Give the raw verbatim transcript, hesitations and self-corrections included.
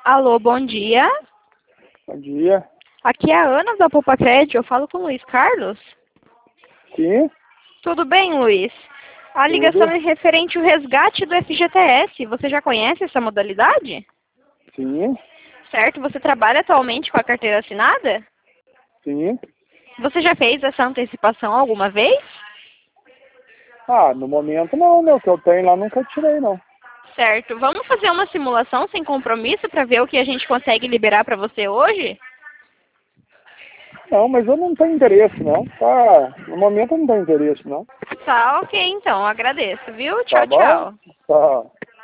Alô, bom dia. Bom dia. Aqui é a Ana da Poupa Crédito. Eu falo com o Luiz Carlos. Sim, Tudo bem, Luiz? A ligação tudo? é referente ao resgate do F G T S. Você já conhece essa modalidade? Sim, Certo? Você trabalha atualmente com a carteira assinada? sim. Você já fez essa antecipação alguma vez? Ah, no momento não, né? O que eu tenho lá nunca tirei, não. Certo. Vamos fazer uma simulação sem compromisso para ver o que a gente consegue liberar para você hoje? Não, mas eu não tenho interesse, não. Tá, no momento eu não tenho interesse, não. Tá, ok, então. Agradeço, viu? Tá Tchau, bom? tchau. Tá.